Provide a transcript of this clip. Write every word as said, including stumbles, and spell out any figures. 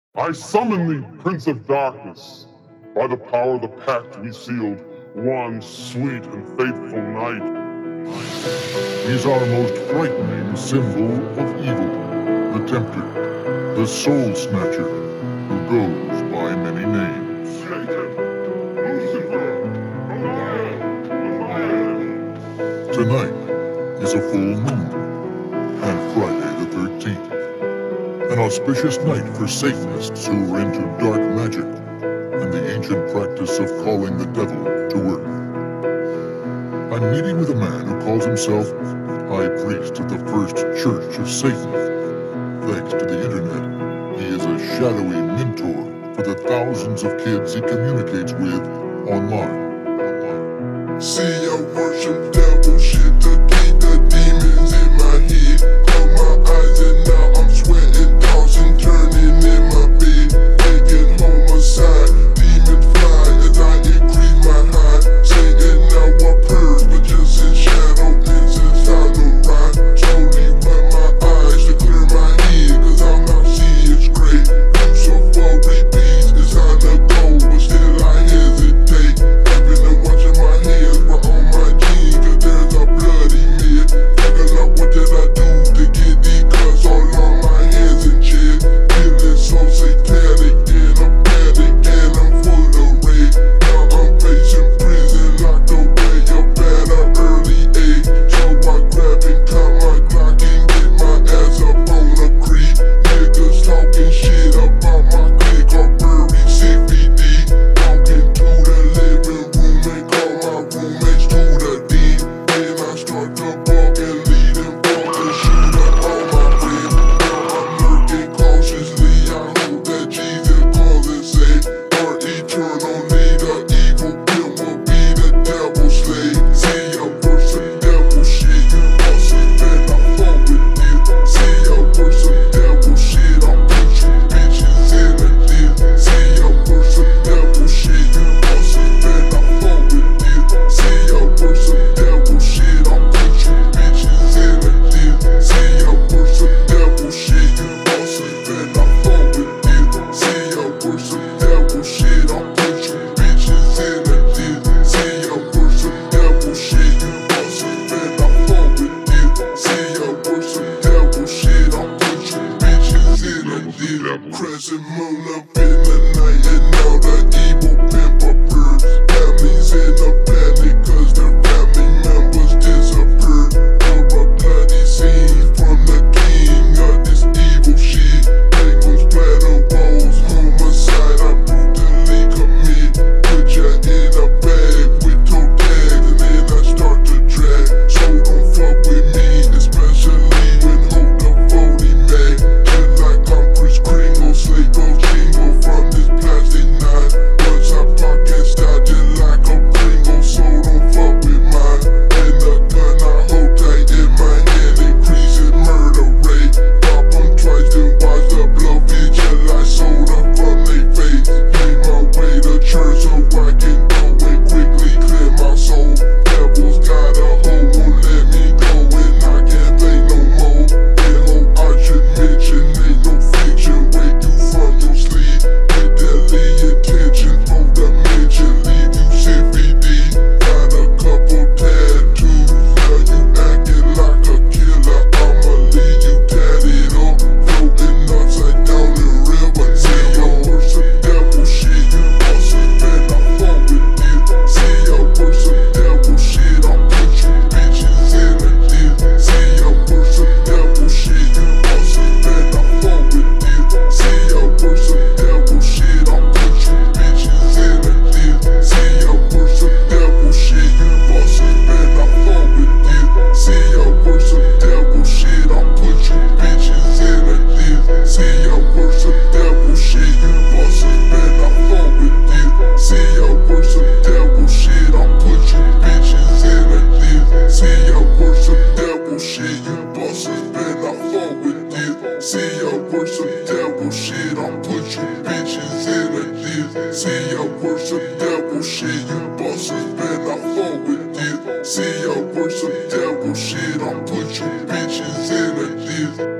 I summon thee, Prince of Darkness. By the power of the pact we sealed, one sweet and faithful night. He's our most frightening symbol of evil, the Tempter, the Soul Snatcher, who goes by many names. Satan, Lucifer, Goliath, Tonight is a full moon, and Friday the thirteenth. An auspicious night for Satanists who are into dark magic and the ancient practice of calling the devil to earth. I'm meeting with a man who calls himself High Priest of the First Church of Satan. Thanks to the internet, he is a shadowy mentor for the thousands of kids he communicates with online. See, I worship devil shit to keep the demons in my head. Close my eyes and now I'm sweating, tossing, turning in my bed, thinking homicide. Demons fly as I increase my high. Satan now I purge, but just in shadow, incense time to ride. Slowly wet my eyes to clear my head, cause I'm not seeing straight. Lucifer repeats, it's time to go, but still I hesitate. I've been watching my hands, we're on my jeans, cause there's a bloody mid. Thinking up what did I do to get these cuts all on my hands and chest. Feeling so satanic in a panic, and I'm full of rage. Now I'm facing prison, locked away up at an early age. So I grab and cut my Glock and get my ass up on the creek. Niggas talking shit about my clique or buried C B D. Walking to the living room and call my roommates to the D. Then I start to bug and lead and fuck the shooter on my friend. Now I'm lurking cautiously, I hope that Jesus calls and say, our eternal leader, evil pimp will be the devil's slave. See, I work some devil shit, you bosses better fuck with this. See, I work some devil shit, I'll put you bitches in a diss. See, I work some devil shit, you bosses better fuck with this. See, I work some devil shit, I'll put you bitches in a diss. See, I work some devil shit, you bosses better fuck with this. See, I work some devil shit, I'll put you bitches in a diss. See, I work some devil shit, you bosses better fuck with this. See, I work some devil shit, I'll put you bitches in a diss. Crescent moon up in the night, and now the evil pimp appears. Families in a panic, cause their family members disappeared. For a bloody scene from the king of this evil shit. Penguins splatter walls, homicide I brutally commit. Put ya in a bag with toe tags, and then I start to drag. So don't fuck with me, especially when hold the forty mag. Just like I'm Chris Kringle, slave girl jingle from this plastic knife. Once I pocket style just like a Pringle, so don't fuck with mine. And the gun I hold tight in my hand increases murder rate. Pop 'em twice, then watch the blood visualize soda from they face. Make my way to church so I can go and quickly clear my soul. Devil's got a hold, won't let me go, and I can't play no more. That hope I should mention ain't no fiction, wake you from your sleep. With deadly intention, for the mention, leave you C B D. Got a couple tattoos, now you acting like a killer. I'ma leave you tatted up, floating upside down in river. See, I work some devil shit, you bosses better fuck with this. See, I work some devil shit, I'll put you bitches in a diss. See, I work some devil shit, you bosses better fuck with this. See, I work some devil shit, I'll put you bitches in a diss. See, I work some devil shit, you bosses better fuck with this. See, I work some devil shit, I'll put you bitches in a diss. See, I work some devil shit, you bosses better fuck with this. See, I work some devil shit, I'll put you bitches in a diss. See, I work some devil shit, you bosses better fuck with this. See, I work some devil shit, I'll put you bitches in a diss. See, I work some devil shit, you bosses better fuck with this. See, I work some devil shit, I'll put you bitches in a diss.